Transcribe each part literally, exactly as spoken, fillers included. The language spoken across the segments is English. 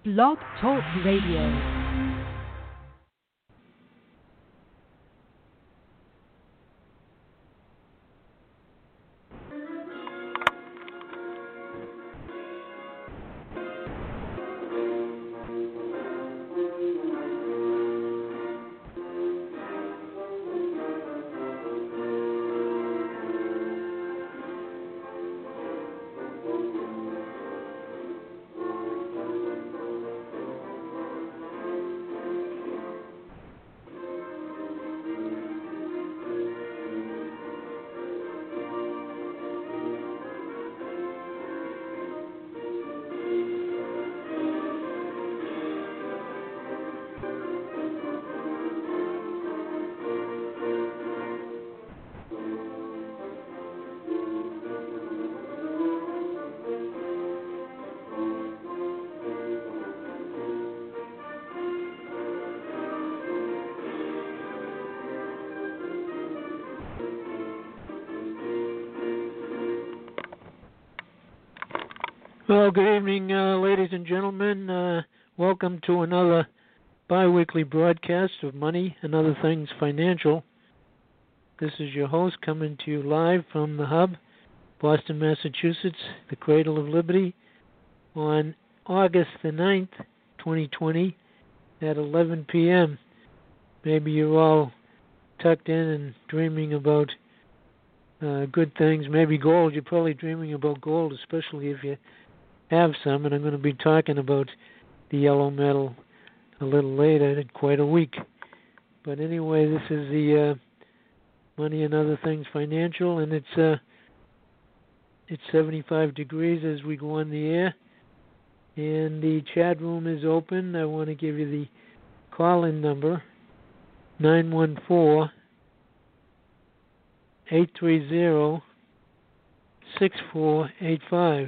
Blog Talk Radio. Well, good evening, uh, ladies and gentlemen. Uh, welcome to another bi-weekly broadcast of Money and Other Things Financial. This is your host coming to you live from the Hub, Boston, Massachusetts, the Cradle of Liberty, on August the ninth, twenty twenty, at eleven p.m. Maybe you're all tucked in and dreaming about uh, good things, maybe gold. You're probably dreaming about gold, especially if you have some, and I'm going to be talking about the yellow metal a little later in quite a week. But anyway, this is the uh, Money and Other Things Financial, and it's uh, it's seventy-five degrees as we go on the air, and the chat room is open. I want to give you the call-in number, nine one four, eight three zero, six four eight five.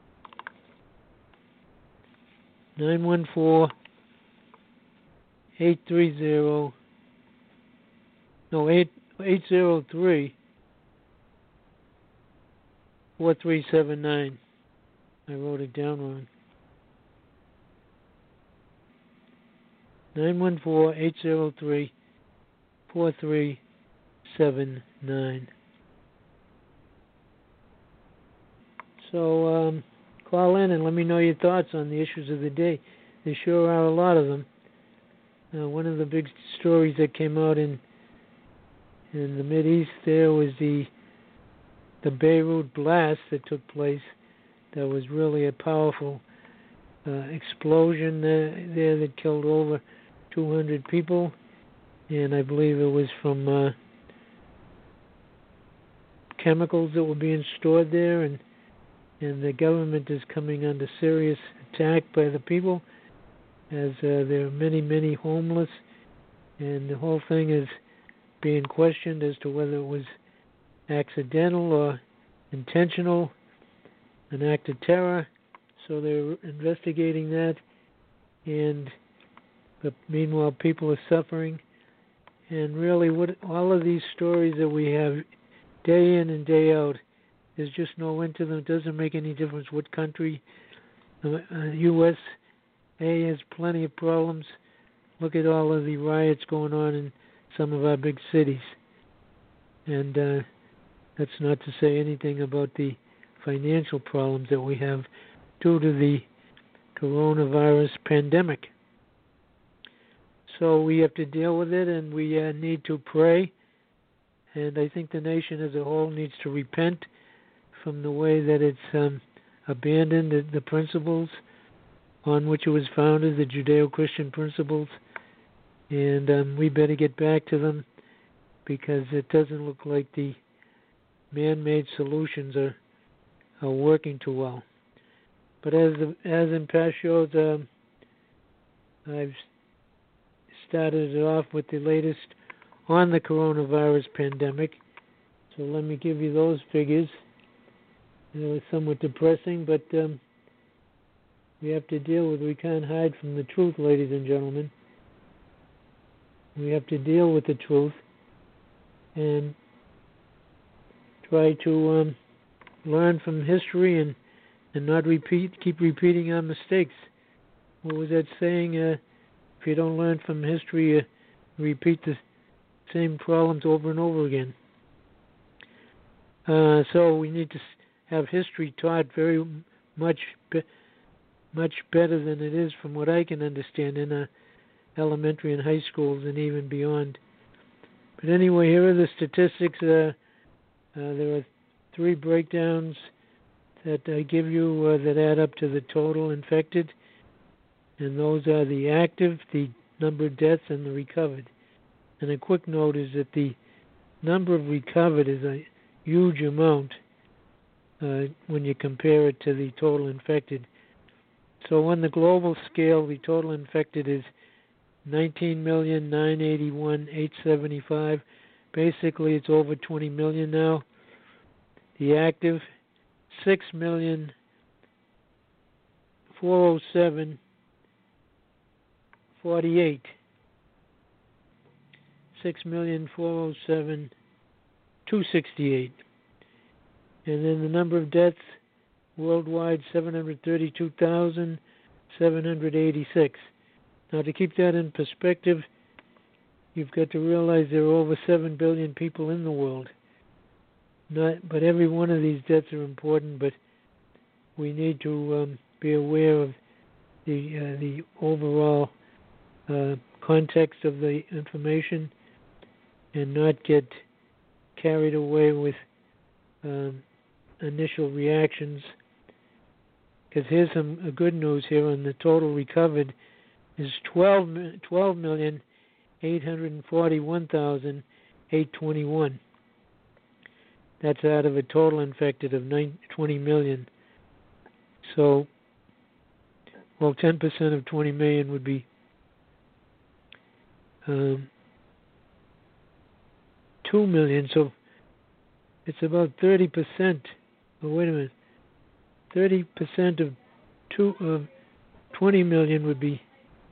nine one four, eight three zero, no, eight eight zero three, four three seven nine. I wrote it down wrong. nine one four, eight zero three, four three seven nine. So, um, call in and let me know your thoughts on the issues of the day. There sure are a lot of them. Uh, one of the big stories that came out in in the Mideast there was the the Beirut blast that took place. That was really a powerful uh, explosion there, there that killed over two hundred people, and I believe it was from uh, chemicals that were being stored there, and And the government is coming under serious attack by the people, as uh, there are many, many homeless, and the whole thing is being questioned as to whether it was accidental or intentional, an act of terror. So they're investigating that, and but meanwhile people are suffering. And really, what all of these stories that we have day in and day out, there's just no end to them. It doesn't make any difference what country. The uh, U S A has plenty of problems. Look at all of the riots going on in some of our big cities. And uh, that's not to say anything about the financial problems that we have due to the coronavirus pandemic. So we have to deal with it, and we uh, need to pray. And I think the nation as a whole needs to repent from the way that it's um, abandoned the, the principles on which it was founded, the Judeo-Christian principles, and um, we better get back to them, because it doesn't look like the man-made solutions are are working too well. But as the, as in past shows, um, I've started it off with the latest on the coronavirus pandemic. So let me give you those figures. It was somewhat depressing, but um, we have to deal with it. We can't hide from the truth, ladies and gentlemen. We have to deal with the truth and try to um, learn from history and, and not repeat, keep repeating our mistakes. what was that saying? Uh, if you don't learn from history, you repeat the same problems over and over again. Uh, so we need to have history taught very much, be- much better than it is, from what I can understand, in uh, elementary and high schools and even beyond. But anyway, here are the statistics. Uh, uh, there are three breakdowns that I give you uh, that add up to the total infected, and those are the active, the number of deaths, and the recovered. And a quick note is that the number of recovered is a huge amount uh, when you compare it to the total infected. So on the global scale, the total infected is nineteen million nine hundred eighty-one thousand eight hundred seventy-five. Basically, it's over twenty million now. The active, six million four hundred seven thousand forty-eight. six million four hundred seven thousand two hundred sixty-eight. And then the number of deaths worldwide, seven hundred thirty-two thousand seven hundred eighty-six. Now, to keep that in perspective, you've got to realize there are over seven billion people in the world. Not, but every one of these deaths are important, but we need to um, be aware of the uh, the overall uh, context of the information and not get carried away with um, initial reactions. Because here's some uh, good news here on the total recovered is twelve million eight hundred forty-one thousand eight hundred twenty-one. That's out of a total infected of twenty million. So, well, ten percent of twenty million would be um, two million. So it's about thirty percent. Oh, wait a minute. thirty percent of two of twenty million would be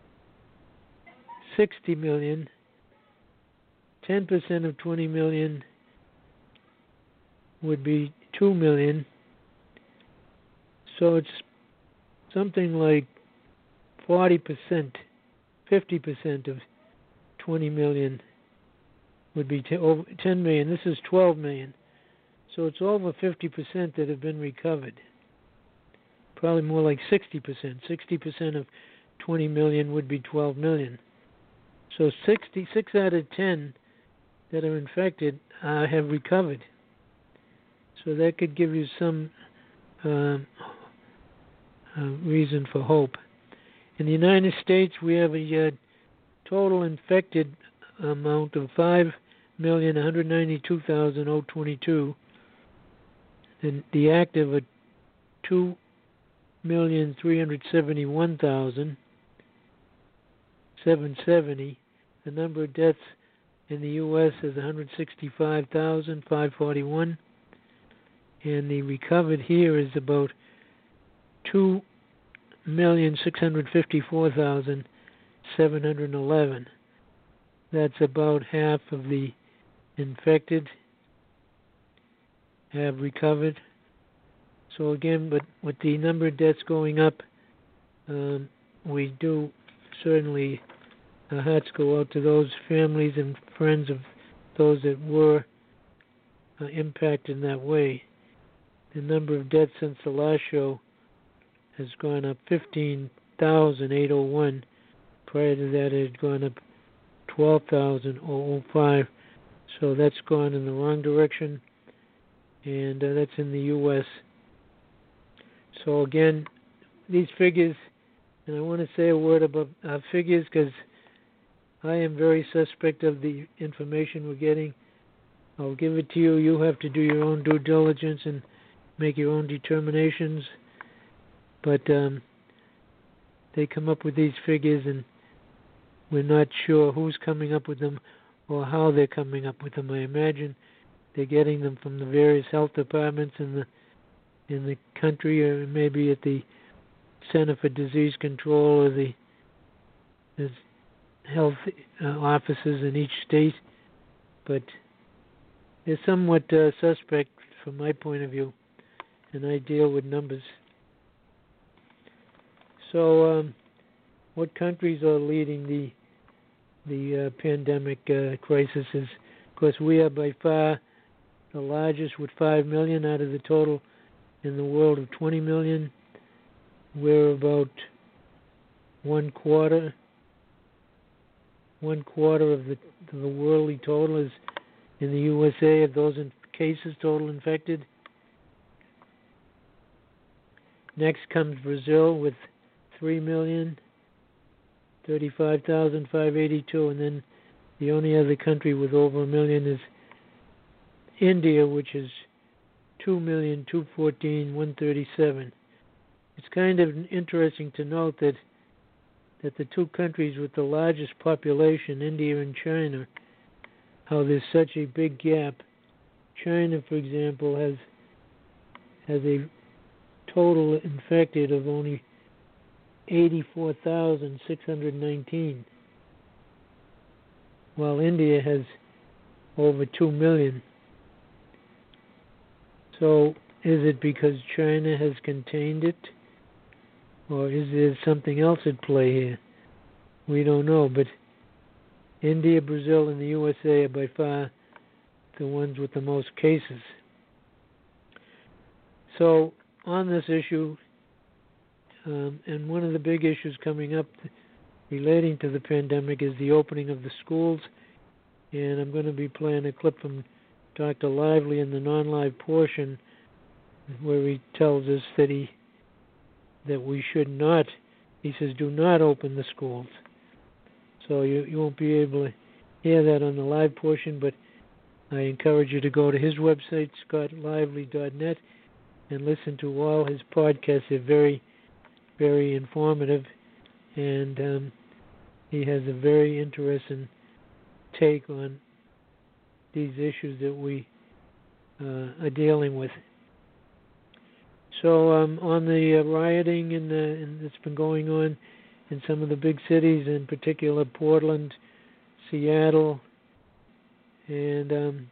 sixty million. ten percent of twenty million would be two million. So it's something like forty percent, fifty percent of twenty million would be t- over ten million. This is twelve million. So it's over fifty percent that have been recovered. Probably more like sixty percent. sixty percent of twenty million would be twelve million. So sixty-six out of ten that are infected uh, have recovered. So that could give you some uh, uh, reason for hope. In the United States, we have a uh, total infected amount of five million one hundred ninety-two thousand twenty-two, and the active are two million three hundred seventy-one thousand seven hundred seventy. The number of deaths in the U S is one hundred sixty-five thousand five hundred forty-one, and the recovered here is about two million six hundred fifty-four thousand seven hundred eleven. That's about half of the infected have recovered. So again, but with the number of deaths going up, um, we do certainly, our hearts go out to those families and friends of those that were uh, impacted in that way. The number of deaths since the last show has gone up fifteen thousand eight hundred one. Prior to that, it had gone up twelve thousand five. So that's gone in the wrong direction, and uh, that's in the U S So again, these figures, and I want to say a word about uh, figures because I am very suspect of the information we're getting. I'll give it to you. You have to do your own due diligence and make your own determinations. But um, they come up with these figures, and we're not sure who's coming up with them or how they're coming up with them. I imagine they're getting them from the various health departments in the in the country, or maybe at the Center for Disease Control or the, the health uh, offices in each state. But they're somewhat uh, suspect from my point of view, and I deal with numbers. So um, what countries are leading the the uh, pandemic uh, crisis. Is, of course, we are by far the largest with five million out of the total in the world of twenty million. We're about one quarter, one quarter of the the worldly total is in the U S A of those in cases total infected. Next comes Brazil with three million, thirty-five thousand five hundred eighty-two, and then the only other country with over a million is India, which is two million two hundred fourteen thousand one hundred thirty-seven. It's kind of interesting to note that that the two countries with the largest population, India and China, how there's such a big gap. China, for example, has has a total infected of only eighty-four thousand six hundred nineteen, while India has over two million. So is it because China has contained it, or is there something else at play here? We don't know, but India, Brazil, and the U S A are by far the ones with the most cases. So on this issue, um, and one of the big issues coming up relating to the pandemic is the opening of the schools, and I'm going to be playing a clip from Doctor Lively in the non-live portion where he tells us that he that we should not, he says, do not open the schools. So you, you won't be able to hear that on the live portion, but I encourage you to go to his website, scott lively dot net, and listen to all his podcasts. They're very, very informative, and um, he has a very interesting take on these issues that we uh, are dealing with. So um, on the uh, rioting in the, in, that's been going on in some of the big cities, in particular Portland, Seattle, and um,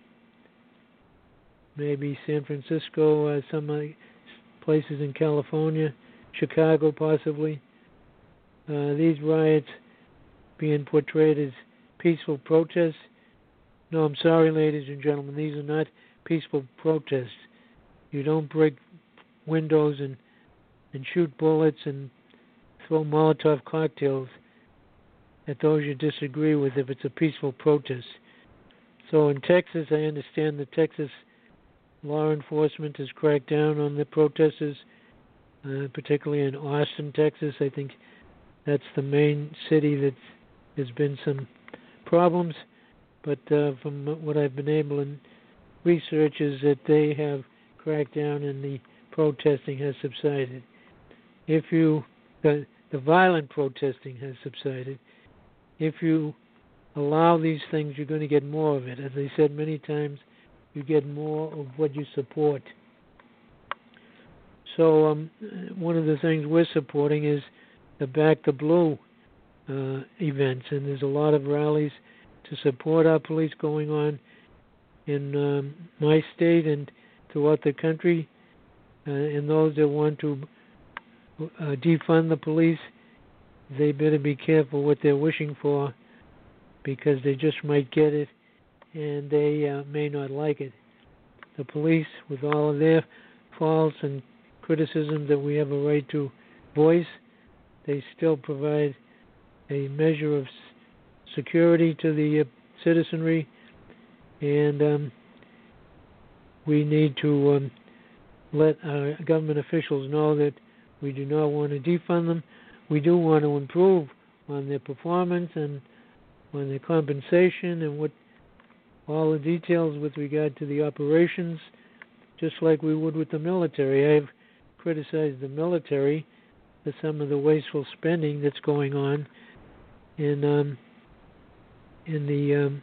maybe San Francisco, uh, some uh, places in California, Chicago possibly. Uh, these riots being portrayed as peaceful protests. No, I'm sorry, ladies and gentlemen, these are not peaceful protests. You don't break windows and, and shoot bullets and throw Molotov cocktails at those you disagree with if it's a peaceful protest. So in Texas, I understand the Texas law enforcement has cracked down on the protesters, uh, particularly in Austin, Texas. I think that's the main city that there's been some problems. But uh, from what I've been able to research is that they have cracked down and the protesting has subsided. If you, the, the violent protesting has subsided. If you allow these things, you're going to get more of it. As I said many times, you get more of what you support. So um, one of the things we're supporting is the Back the Blue uh, events, and there's a lot of rallies to support our police going on in um, my state and throughout the country. Uh, and those that want to uh, defund the police, they better be careful what they're wishing for, because they just might get it and they uh, may not like it. The police, with all of their faults and criticism that we have a right to voice, they still provide a measure of security to the uh, citizenry, and um, we need to um, let our government officials know that we do not want to defund them. We do want to improve on their performance and on their compensation and what all the details with regard to the operations, just like we would with the military. I've criticized the military for some of the wasteful spending that's going on in um, in the um,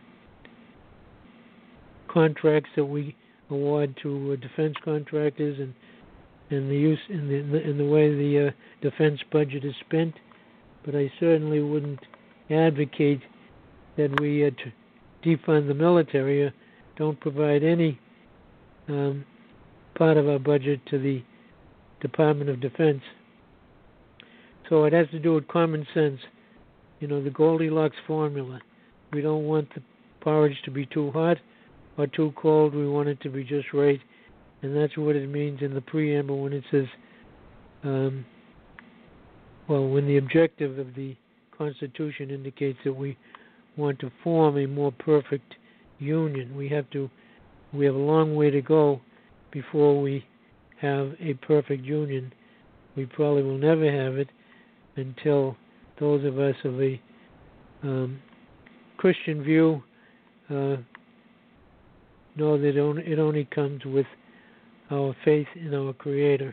contracts that we award to uh, defense contractors, and and the use in the in the way the uh, defense budget is spent. But I certainly wouldn't advocate that we uh, t- defund the military. Uh, don't provide any um, part of our budget to the Department of Defense. So it has to do with common sense. You know, the Goldilocks formula. We don't want the porridge to be too hot or too cold. We want it to be just right. And that's what it means in the preamble when it says, um, well, when the objective of the Constitution indicates that we want to form a more perfect union. We have to, we have a long way to go before we have a perfect union. We probably will never have it until those of us of a um, Christian view uh, know that it only, it only comes with our faith in our Creator.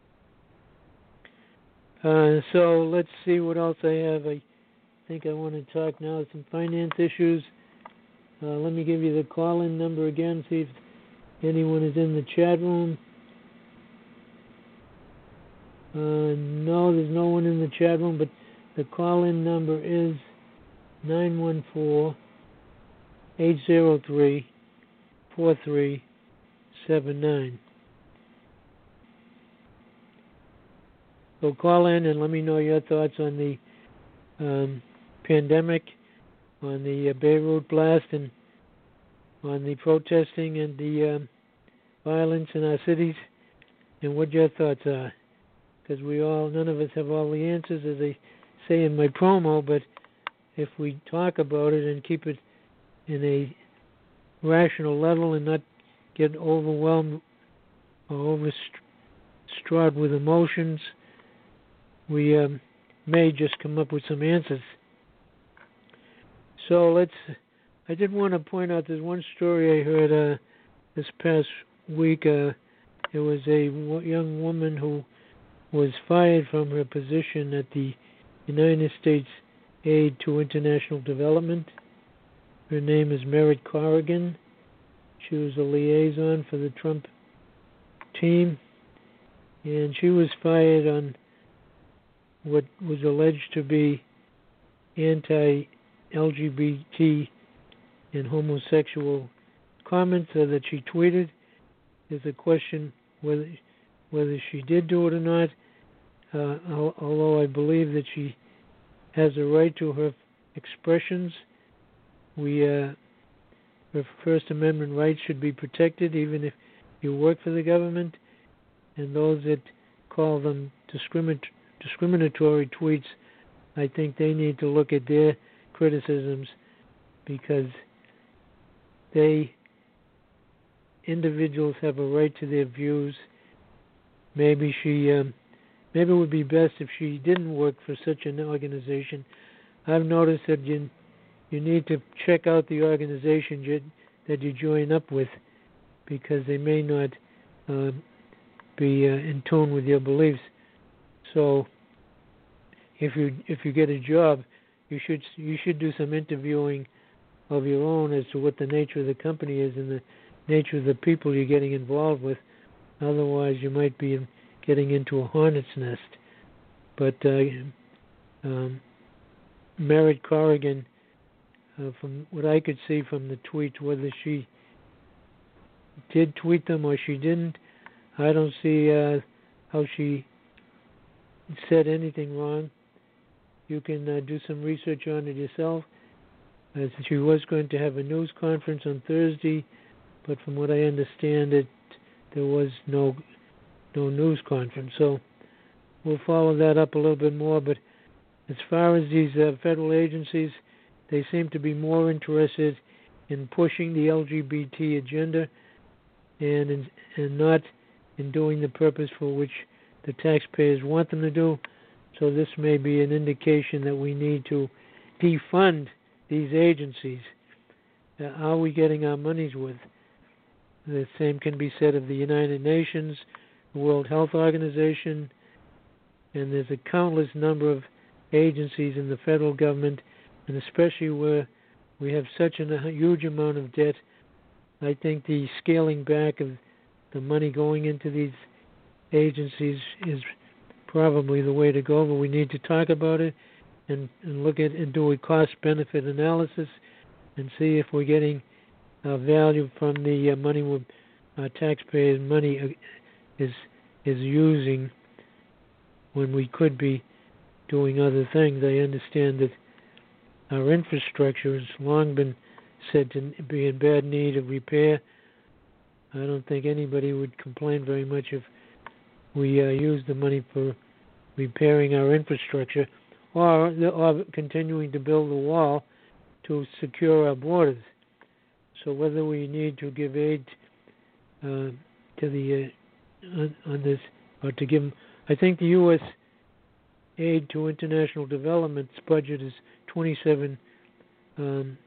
Uh, so let's see what else I have. I think I want to talk now some finance issues. Uh, let me give you the call-in number again, see if anyone is in the chat room. Uh, no, there's no one in the chat room, but the call-in number is nine one four, eight zero three, four three seven nine. So call in and let me know your thoughts on the um, pandemic, on the uh, Beirut blast, and on the protesting and the um, violence in our cities, and what your thoughts are. Because we all, none of us have all the answers, as I say in my promo, but if we talk about it and keep it in a rational level and not get overwhelmed or overstraught with emotions, we um, may just come up with some answers. So let's, I did want to point out there's one story I heard uh, this past week. Uh, it was a w- young woman who was fired from her position at the United States Aid to International Development. Her name is Merritt Corrigan. She was a liaison for the Trump team, and she was fired on what was alleged to be anti-L G B T and homosexual comments uh, that she tweeted. There's a question whether whether she did do it or not, uh, although I believe that she has a right to her expressions. We, uh, her First Amendment rights should be protected, even if you work for the government, and those that call them discrimin- discriminatory tweets, I think they need to look at their criticisms, because they, individuals have a right to their views. Maybe she, um, maybe it would be best if she didn't work for such an organization. I've noticed that you, you need to check out the organization you, that you join up with, because they may not uh, be uh, in tune with your beliefs. So, if you if you get a job, you should you should do some interviewing of your own as to what the nature of the company is and the nature of the people you're getting involved with. Otherwise, you might be getting into a hornet's nest. But uh, um, Merritt Corrigan, uh, from what I could see from the tweets, whether she did tweet them or she didn't, I don't see uh, how she said anything wrong. You can uh, do some research on it yourself. Uh, she was going to have a news conference on Thursday, but from what I understand, it there was no no news conference. So we'll follow that up a little bit more. But as far as these uh, federal agencies, they seem to be more interested in pushing the L G B T agenda and in, and not in doing the purpose for which the taxpayers want them to do. So this may be an indication that we need to defund these agencies. Uh, are we getting our money's worth? The same can be said of the United Nations, the World Health Organization, and there's a countless number of agencies in the federal government, and especially where we have such a huge amount of debt. I think the scaling back of the money going into these agencies is probably the way to go, but we need to talk about it and, and look at and do a cost-benefit analysis and see if we're getting uh, value from the uh, money we're, uh, taxpayers' money uh, is is using when we could be doing other things. I understand that our infrastructure has long been said to be in bad need of repair. I don't think anybody would complain very much if we uh, used the money for repairing our infrastructure or, or continuing to build a wall to secure our borders. So whether we need to give aid uh, to the uh, on, on this or to give, I think the U S aid to international development's budget is twenty-seven um,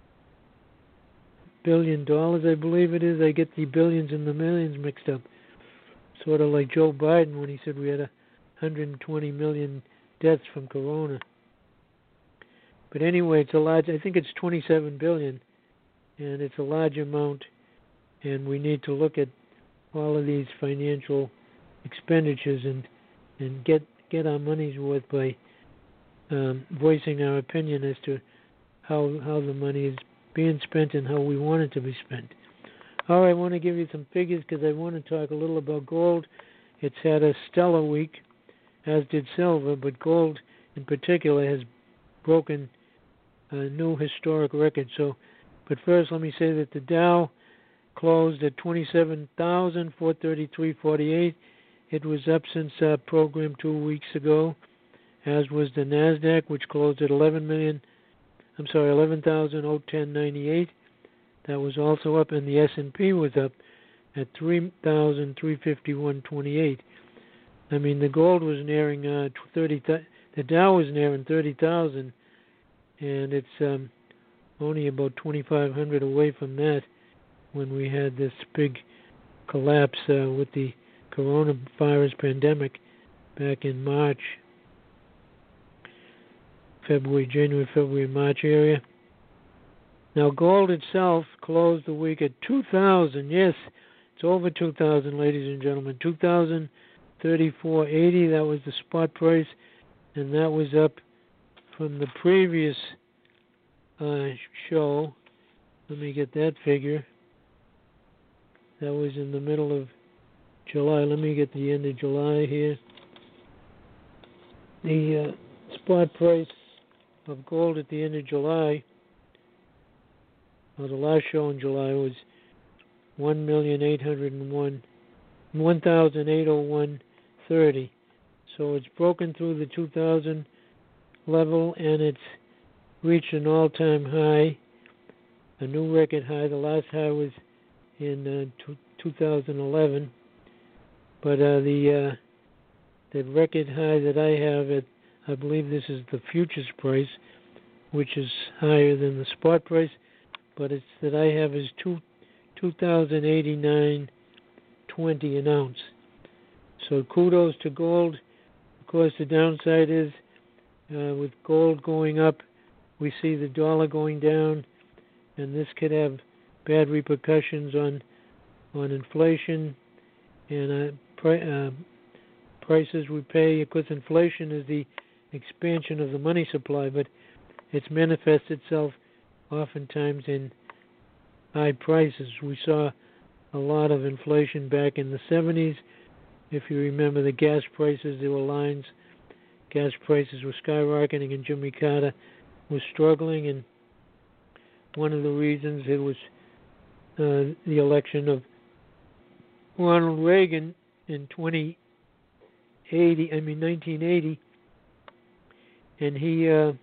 billion dollars, I believe it is. I get the billions and the millions mixed up. Sort of like Joe Biden when he said we had a one hundred twenty million deaths from corona. But anyway, it's a large. I think it's twenty-seven billion, and it's a large amount. And we need to look at all of these financial expenditures and and get get our money's worth by um, voicing our opinion as to how how the money is being spent and how we want it to be spent. All right, I want to give you some figures because I want to talk a little about gold. It's had a stellar week, as did silver, but gold in particular has broken a new historic record. So, but first, let me say that the Dow closed at twenty-seven thousand four hundred thirty-three point four eight. It was up since our program two weeks ago, as was the Nasdaq, which closed at eleven million. I'm sorry, eleven thousand ten point nine eight. That was also up, and the S and P was up at three thousand three hundred fifty-one point two eight. I mean, the gold was nearing uh, thirty. The Dow was nearing thirty thousand, and it's um, only about twenty-five hundred away from that when we had this big collapse uh, with the coronavirus pandemic back in March, February, January, February, March area. Now, gold itself closed the week at two thousand. Yes, it's over two thousand, ladies and gentlemen. two thousand thirty-four point eighty. That was the spot price, and that was up from the previous uh, show. Let me get that figure. That was in the middle of July. Let me get the end of July here. The uh, spot price of gold at the end of July, or the last show in July, was one million eight hundred one, one thousand eight hundred one thirty. So it's broken through the two thousand level, and it's reached an all-time high, a new record high. The last high was in uh, two thousand eleven, but uh, the uh, the record high that I have, at, I believe this is the futures price, which is higher than the spot price, but it's that I have is two two thousand eighty nine twenty an ounce. So kudos to gold. Of course, the downside is uh, with gold going up, we see the dollar going down, and this could have bad repercussions on on inflation and uh, pri- uh, prices we pay. Of course, inflation is the expansion of the money supply, but it's manifests itself oftentimes in high prices. We saw a lot of inflation back in the seventies. If you remember the gas prices, there were lines. Gas prices were skyrocketing, and Jimmy Carter was struggling, and one of the reasons it was uh, the election of Ronald Reagan in twenty eighty, I mean nineteen eighty, and he uh,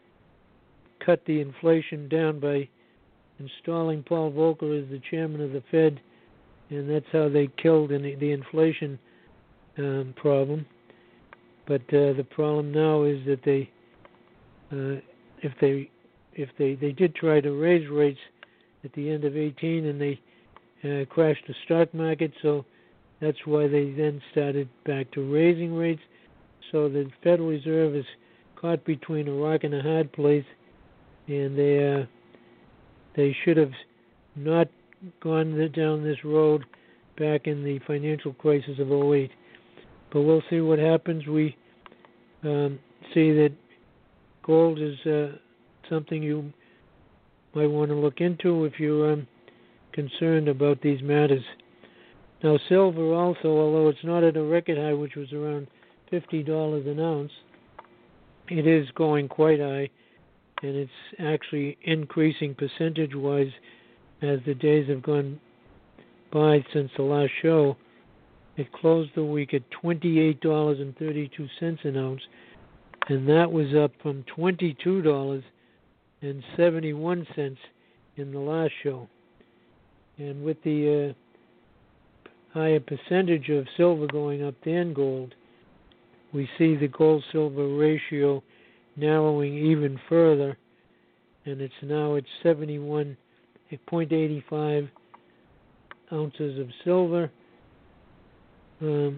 cut the inflation down by installing Paul Volcker as the chairman of the Fed, and that's how they killed the, the inflation um, problem. But uh, the problem now is that they, uh, if they, if they, they did try to raise rates at the end of eighteen, and they uh, crashed the stock market, so that's why they then started back to raising rates. So the Federal Reserve is caught between a rock and a hard place, and they uh, they should have not gone down this road back in the financial crisis of oh eight. But we'll see what happens. We um, see that gold is uh, something you might want to look into if you're um, concerned about these matters. Now, silver also, although it's not at a record high, which was around fifty dollars an ounce, it is going quite high, and it's actually increasing percentage-wise as the days have gone by since the last show. It closed the week at twenty-eight dollars and thirty-two cents an ounce, and that was up from twenty-two dollars and seventy-one cents in the last show. And with the uh, higher percentage of silver going up than gold, we see the gold-silver ratio narrowing even further, and it's now at seventy-one point eight five ounces of silver um,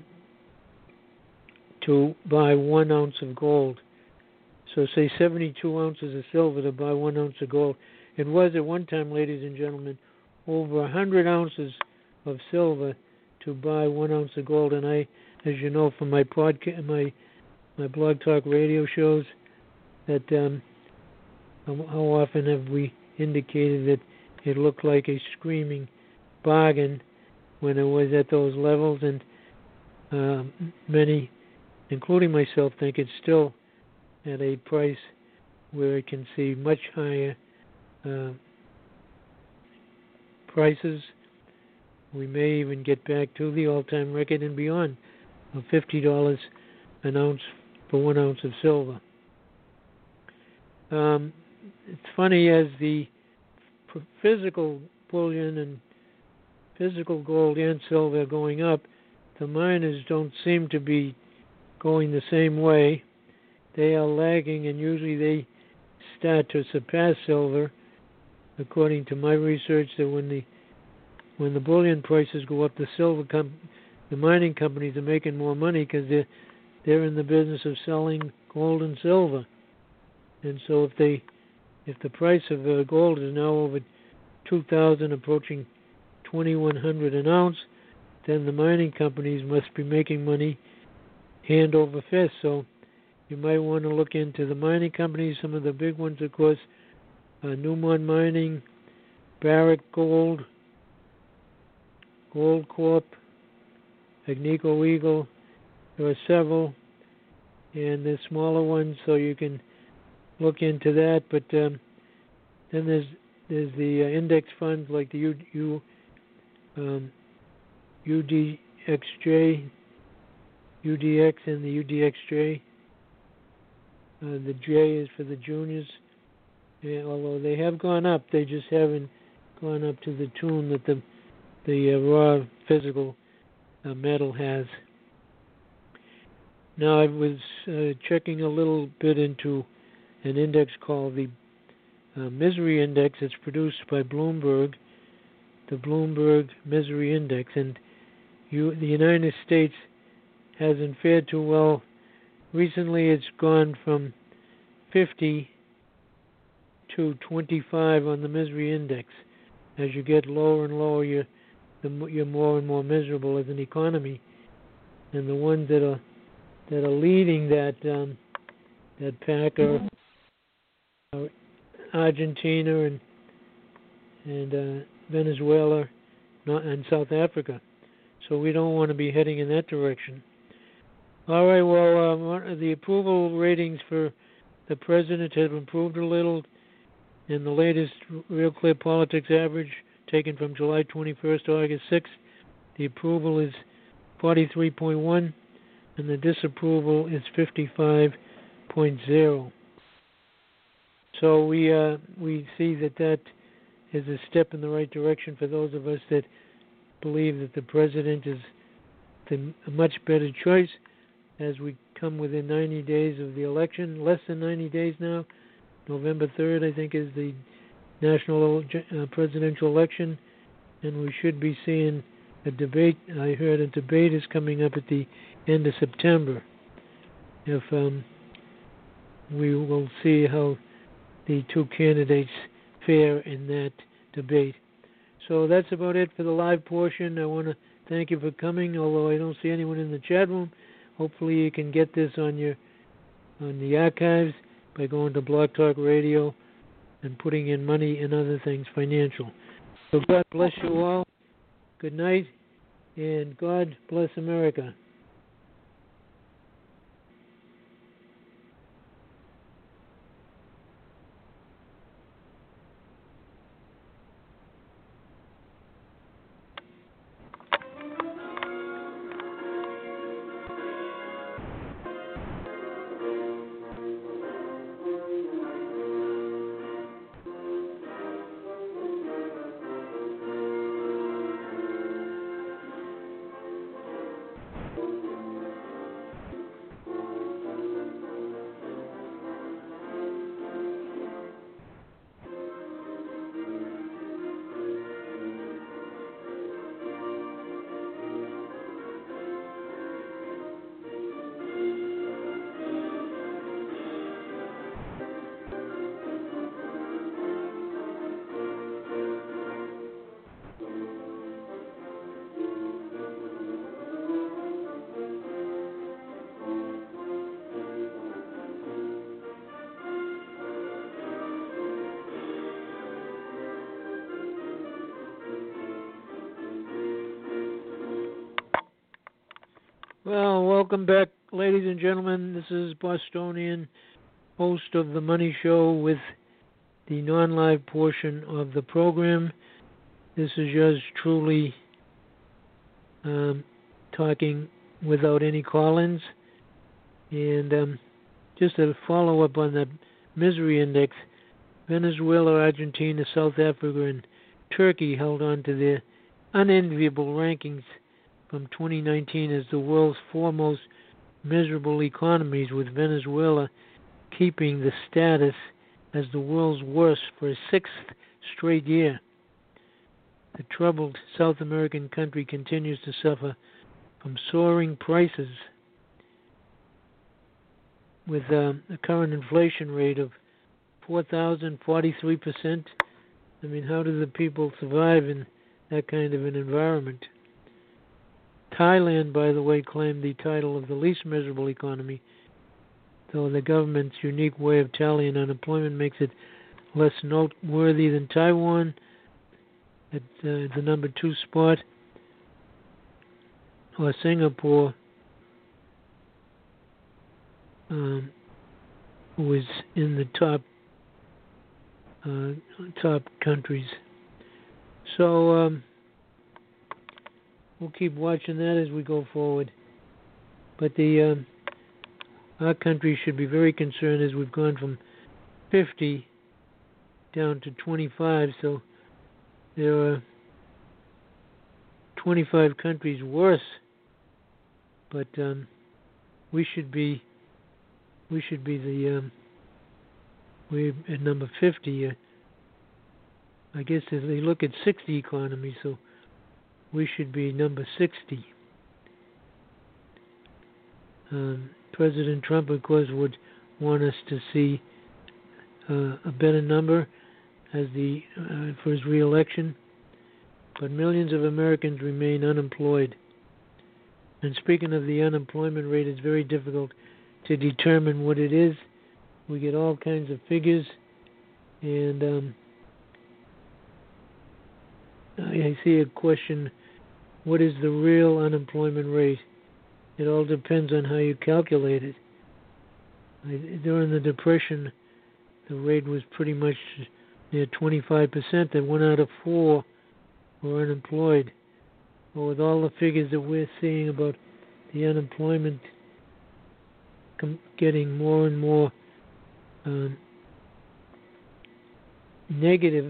to buy one ounce of gold. So say seventy-two ounces of silver to buy one ounce of gold. It was at one time, ladies and gentlemen, over one hundred ounces of silver to buy one ounce of gold. And I, as you know from my podcast, my my blog talk radio shows, that um, how often have we indicated that it looked like a screaming bargain when it was at those levels, and uh, many, including myself, think it's still at a price where it can see much higher uh, prices. We may even get back to the all-time record and beyond of fifty dollars an ounce for one ounce of silver. Um, it's funny, as the physical bullion and physical gold and silver are going up, the miners don't seem to be going the same way. They are lagging, and usually they start to surpass silver. According to my research, that when the when the bullion prices go up, the silver com- the mining companies are making more money because they're they're in the business of selling gold and silver. And so if they if the price of uh, gold is now over two thousand, approaching twenty-one hundred an ounce, then the mining companies must be making money hand over fist. So you might want to look into the mining companies. Some of the big ones, of course, uh, Newmont Mining, Barrick Gold, Gold Corp, Agnico Eagle. There are several, and the smaller ones, so you can look into that. But um, then there's there's the uh, index funds like the U, U, um, U D X J, U D X, and the U D X J. Uh, the J is for the juniors. And although they have gone up, they just haven't gone up to the tune that the the uh, raw physical uh, metal has. Now, I was uh, checking a little bit into an index called the uh, Misery Index. It's produced by Bloomberg, the Bloomberg Misery Index, and you, the United States hasn't fared too well. Recently, it's gone from fifty to twenty-five on the Misery Index. As you get lower and lower, you're, the, you're more and more miserable as an economy. And the ones that are that are leading that um, that pack are, are Argentina and and uh, Venezuela, not, and South Africa. So we don't want to be heading in that direction. All right. Well, um, the approval ratings for the president have improved a little. In the latest Real Clear Politics average, taken from July twenty-first to August sixth, the approval is forty-three point one, and the disapproval is fifty-five point zero. So we uh, we see that that is a step in the right direction for those of us that believe that the president is the, a much better choice as we come within ninety days of the election, less than ninety days now. November third, I think, is the national uh, presidential election, and we should be seeing a debate. I heard a debate is coming up at the end of September. If um, we will see how the two candidates fare in that debate. So that's about it for the live portion. I want to thank you for coming, although I don't see anyone in the chat room. Hopefully you can get this on your on the archives by going to Blog Talk Radio and putting in money and other things financial. So God bless you all. Good night, and God bless America. Well, welcome back, ladies and gentlemen. This is Bostonian, host of The Money Show with the non-live portion of the program. This is yours truly um, talking without any call-ins. And um, just a follow-up on the misery index, Venezuela, Argentina, South Africa, and Turkey held on to their unenviable rankings from twenty nineteen as the world's foremost miserable economies, with Venezuela keeping the status as the world's worst for a sixth straight year. The troubled South American country continues to suffer from soaring prices, with um, a current inflation rate of four thousand forty-three percent. I mean, how do the people survive in that kind of an environment? Thailand, by the way, claimed the title of the least miserable economy, though the government's unique way of tallying unemployment makes it less noteworthy than Taiwan at uh, the number two spot, or Singapore, um, who is in the top uh, top countries. So um, we'll keep watching that as we go forward. But the um, our country should be very concerned as we've gone from fifty down to twenty-five. So there are twenty-five countries worse. But um, we should be we should be the um, we're at number fifty. Uh, I guess if they look at sixty economies, so we should be number sixty. Um, President Trump, of course, would want us to see uh, a better number as the uh, for his re-election, but millions of Americans remain unemployed. And speaking of the unemployment rate, it's very difficult to determine what it is. We get all kinds of figures, and um, I see a question, what is the real unemployment rate? It all depends on how you calculate it. During the Depression, the rate was pretty much near twenty-five percent, that one out of four were unemployed. But with all the figures that we're seeing about the unemployment com- getting more and more um, negative,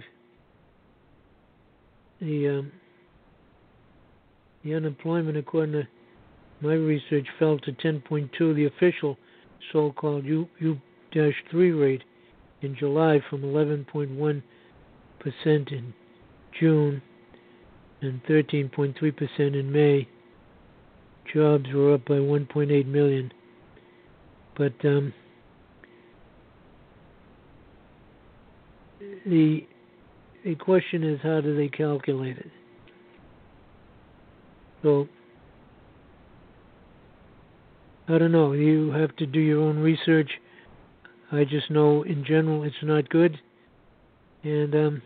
the um, the unemployment, according to my research, fell to ten point two, the official so-called U three rate in July, from eleven point one percent in June and thirteen point three percent in May. Jobs were up by one point eight million. But um, the the question is, how do they calculate it? So I don't know. You have to do your own research. I just know in general it's not good, and um,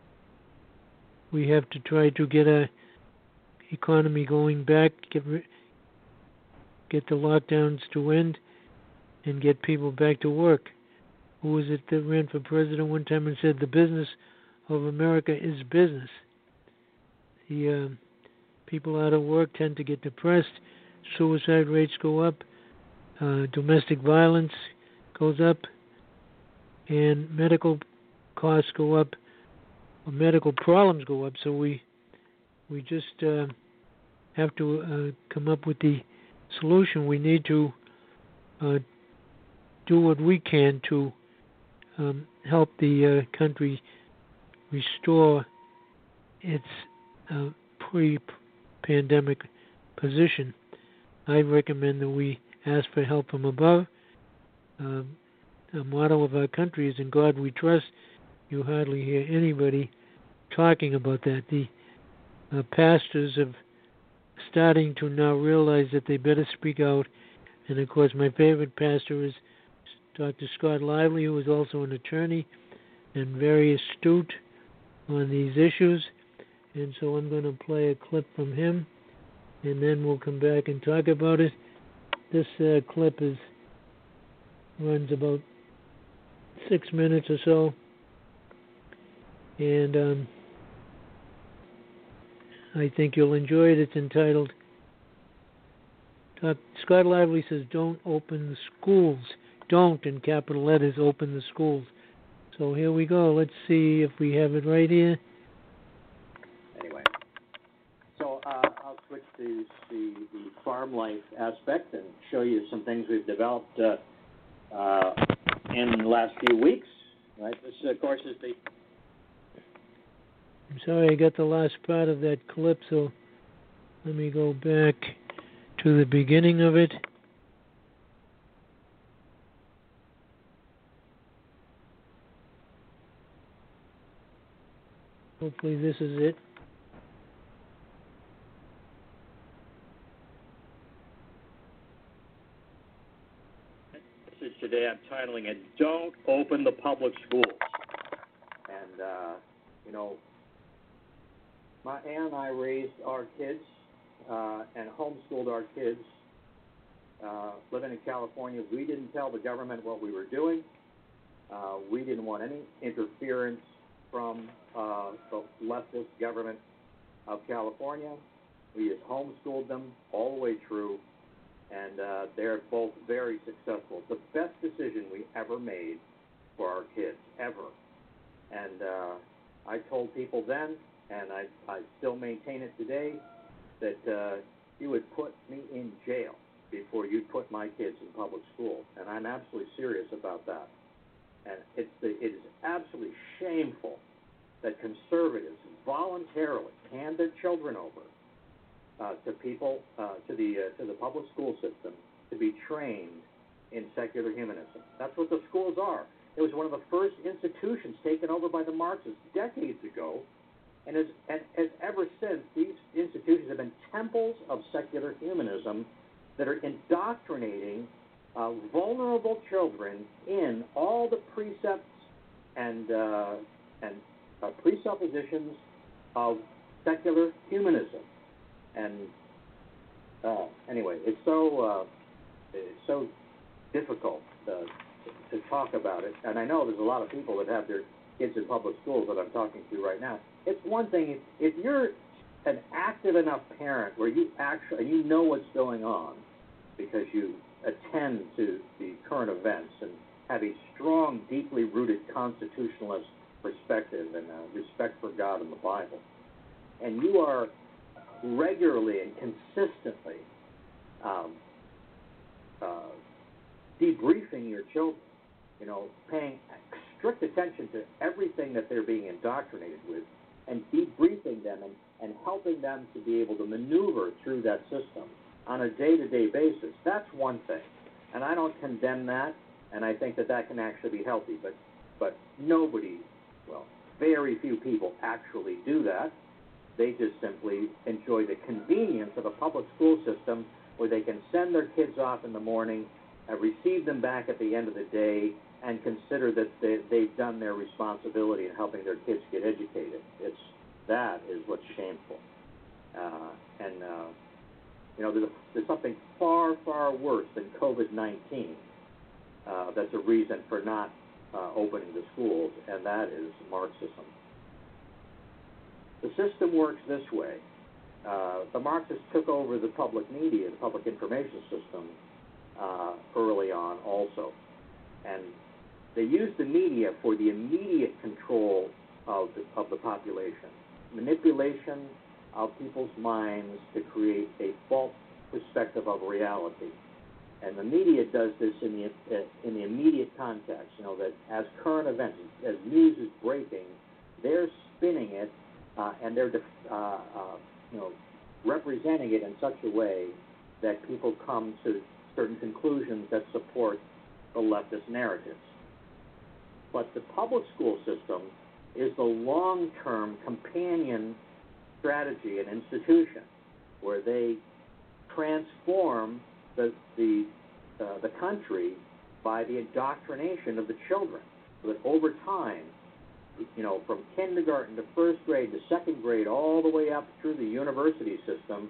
we have to try to get our economy going back, get get the lockdowns to end, and get people back to work. Who was it that ran for president one time and said the business of America is business? The uh, people out of work tend to get depressed. Suicide rates go up. Uh, domestic violence goes up. And medical costs go up. Or medical problems go up. So we we just uh, have to uh, come up with the solution. We need to uh, do what we can to um, help the uh, country restore its uh, pre-pandemic position. I recommend that we ask for help from above. Um, the motto of our country is, "In God we trust." You hardly hear anybody talking about that. The uh, pastors are starting to now realize that they better speak out. And of course, my favorite pastor is Doctor Scott Lively, who is also an attorney and very astute on these issues. And so I'm going to play a clip from him. and then we'll come back and talk about it. This uh, clip is runs about six minutes or so, and um, I think you'll enjoy it. It's entitled, uh, Scott Lively says, don't open the schools. Don't, in capital letters, open the schools. So here we go. Let's see if we have it right here. Anyway, so uh, I'll switch to the, the farm life aspect and show you some things we've developed uh, uh, in the last few weeks. Right. This, of course, is the... I'm sorry I got the last part of that clip, so let me go back to the beginning of it. Hopefully this is it. This is today I'm titling it, Don't Open the Public Schools. And, uh, you know, my aunt and I raised our kids uh, and homeschooled our kids uh, living in California. We didn't tell the government what we were doing. Uh, we didn't want any interference from uh, the leftist government of California. We just homeschooled them all the way through, and uh, they're both very successful. The best decision we ever made for our kids, ever. And uh, I told people then, and I, I still maintain it today, that uh, you would put me in jail before you'd put my kids in public school. And I'm absolutely serious about that. And it's the, it is absolutely shameful that conservatives voluntarily hand their children over uh, to people, uh, to the uh, to the public school system to be trained in secular humanism. That's what the schools are. It was one of the first institutions taken over by the Marxists decades ago, and, as, and, and ever since, these institutions have been temples of secular humanism that are indoctrinating Uh, vulnerable children in all the precepts and uh, and uh, presuppositions of secular humanism. And uh, anyway, it's so uh, it's so difficult uh, to talk about it. And I know there's a lot of people that have their kids in public schools that I'm talking to right now. It's one thing if, if you're an active enough parent where you actually and you know what's going on because you attend to the current events and have a strong, deeply rooted constitutionalist perspective and uh, respect for God and the Bible. And you are regularly and consistently um, uh, debriefing your children, you know, paying strict attention to everything that they're being indoctrinated with and debriefing them and, and helping them to be able to maneuver through that system on a day-to-day basis. That's one thing. And I don't condemn that, and I think that that can actually be healthy. But, but nobody, well, very few people actually do that. They just simply enjoy the convenience of a public school system where they can send their kids off in the morning and receive them back at the end of the day and consider that they, they've done their responsibility in helping their kids get educated. It's, that is what's shameful. Uh, and, uh, You know, there's, a, there's something far, far worse than COVID nineteen uh, that's a reason for not uh, opening the schools, and that is Marxism. The system works this way. Uh, the Marxists took over the public media, the public information system, uh, early on also. And they used the media for the immediate control of the, of the population. Manipulation of people's minds to create a false perspective of reality. And the media does this in the in the immediate context, you know, that as current events, as news is breaking, they're spinning it uh, and they're, uh, uh, you know, representing it in such a way that people come to certain conclusions that support the leftist narratives. But the public school system is the long-term companion strategy and institution where they transform the the, uh, the country by the indoctrination of the children, so that over time, you know, from kindergarten to first grade to second grade, all the way up through the university system,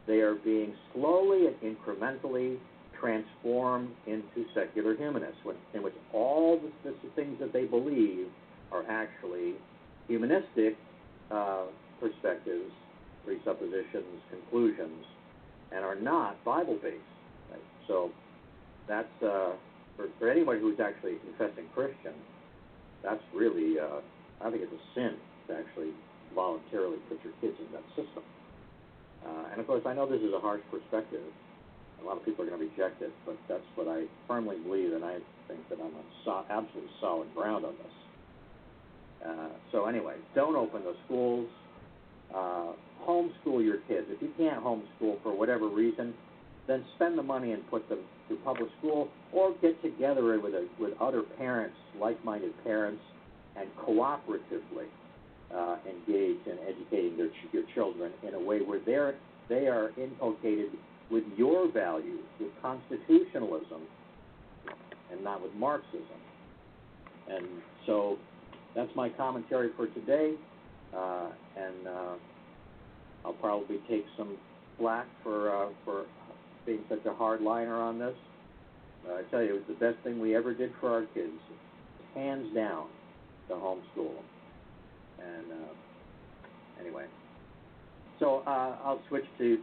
they are being slowly and incrementally transformed into secular humanists, in which all the, the things that they believe are actually humanistic uh, perspectives, presuppositions, conclusions, and are not Bible-based. Right? So that's, uh, for, for anybody who's actually a confessing Christian, that's really, uh, I think it's a sin to actually voluntarily put your kids in that system. Uh, and of course, I know this is a harsh perspective. A lot of people are going to reject it, but that's what I firmly believe, and I think that I'm on so- absolutely solid ground on this. Uh, so anyway, don't open the schools. Uh, homeschool your kids. If you can't homeschool for whatever reason, then spend the money and put them through public school, or get together with a, with other parents, like-minded parents, and cooperatively uh, engage in educating their your children in a way where they're they are inculcated with your values, with constitutionalism, and not with Marxism. And so that's my commentary for today, uh, and uh, I'll probably take some flack for uh, for being such a hardliner on this. Uh, I tell you, it was the best thing we ever did for our kids, hands down, to homeschool. And uh, anyway, so uh, I'll switch to.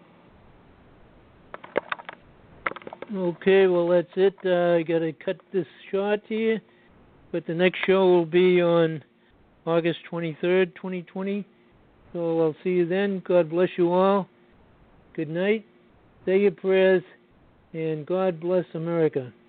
Okay, well, that's it. Uh, I got to cut this short here, but the next show will be on August twenty-third, twenty twenty. So I'll see you then. God bless you all. Good night. Say your prayers, and God bless America.